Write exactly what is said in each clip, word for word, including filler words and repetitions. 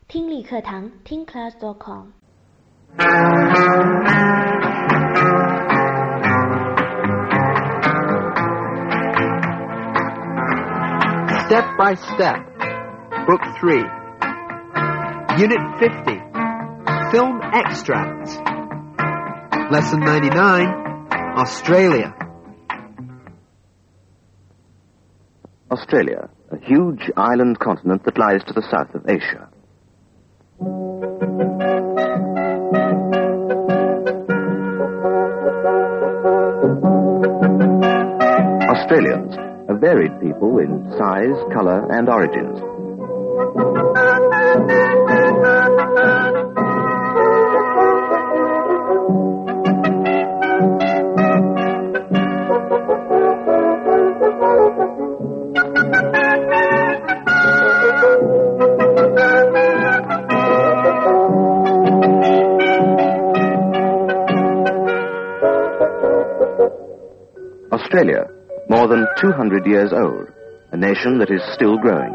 听力课堂听 class dot com。 Step by Step, Book three, Unit fifty, Film Extracts, Lesson ninety-nine, Australia. Australia, a huge island continent that lies to the south of Asia. Australians, a varied people in size, colour and origins. Australia, more than two hundred years old, a nation that is still growing.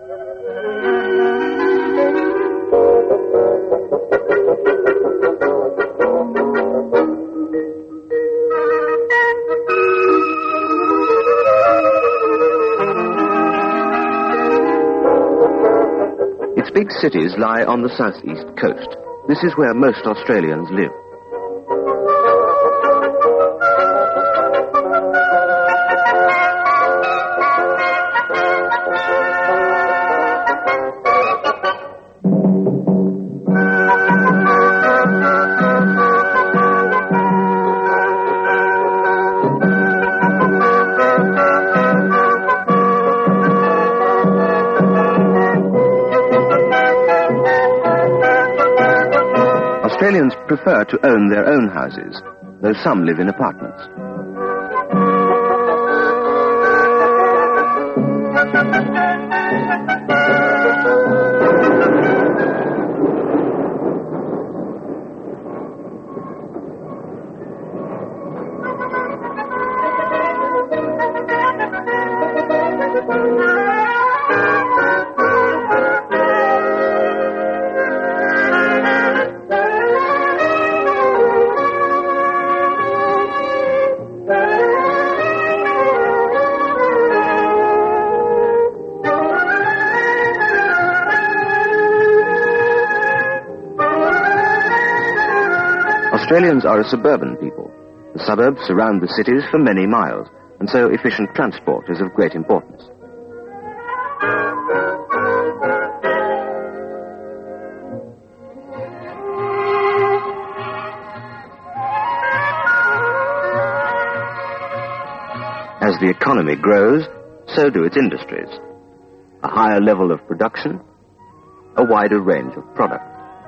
Its big cities lie on the southeast coast. This is where most Australians live. Australians prefer to own their own houses, though some live in apartments. Australians are a suburban people. The suburbs surround the cities for many miles, and so efficient transport is of great importance. As the economy grows, so do its industries. A higher level of production, a wider range of products.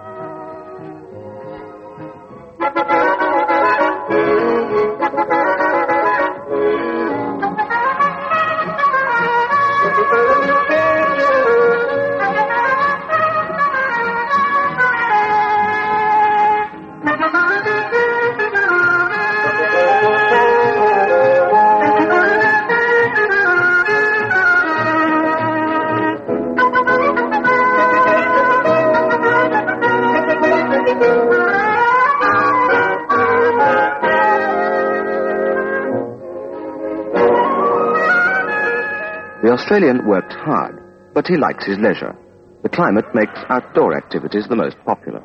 The Australian worked hard, but he likes his leisure. The climate makes outdoor activities the most popular.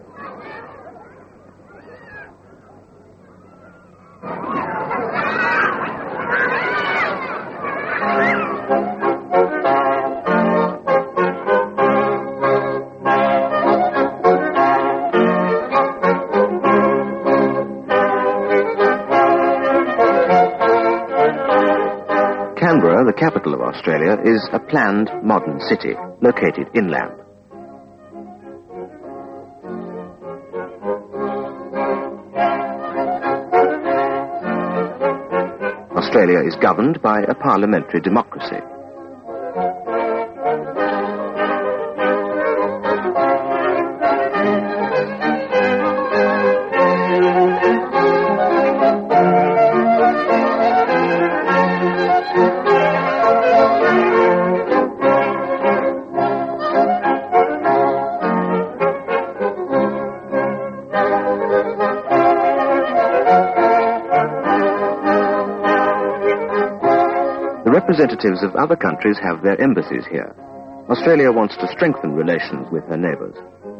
Canberra, the capital of Australia, is a planned modern city located inland. Australia is governed by a parliamentary democracy. representatives of other countries have their embassies here. Australia wants to strengthen relations with her neighbours.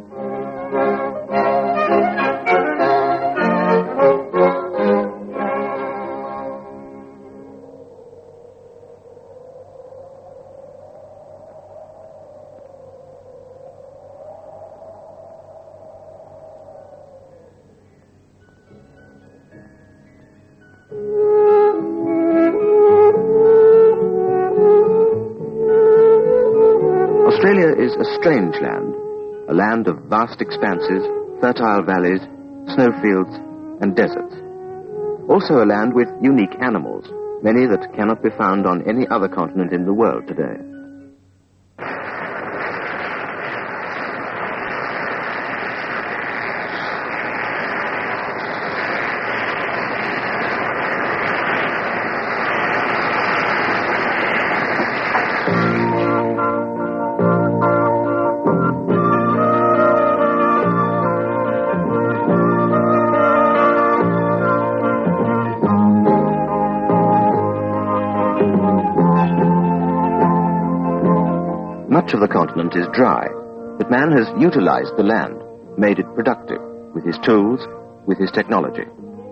Australia is a strange land, a land of vast expanses, fertile valleys, snowfields, and deserts. Also a land with unique animals, many that cannot be found on any other continent in the world today. Much of the continent is dry, but man has utilized the land, made it productive, with his tools, with his technology.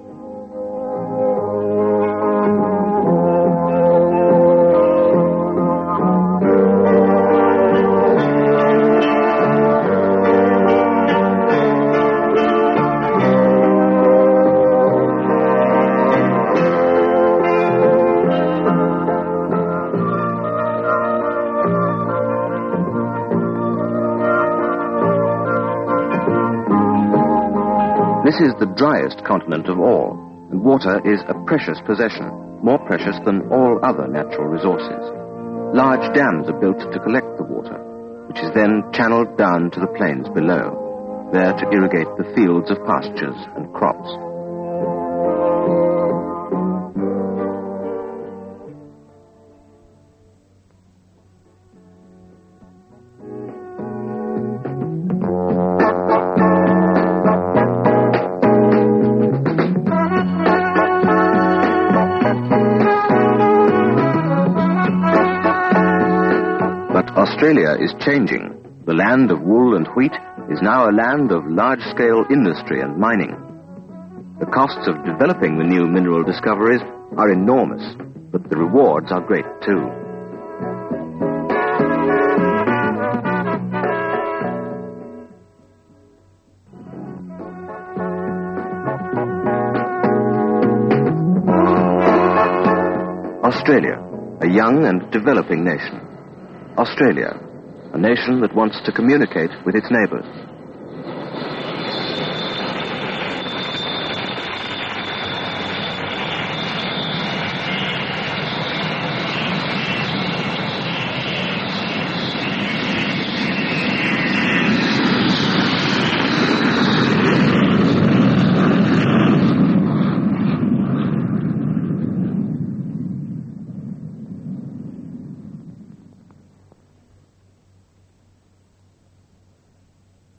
This is the driest continent of all, and water is a precious possession, more precious than all other natural resources. Large dams are built to collect the water, which is then channeled down to the plains below, there to irrigate the fields of pastures and crops. Australia is changing. The land of wool and wheat is now a land of large-scale industry and mining. The costs of developing the new mineral discoveries are enormous, but the rewards are great too. Australia, a young and developing nation. Australia, a nation that wants to communicate with its neighbours.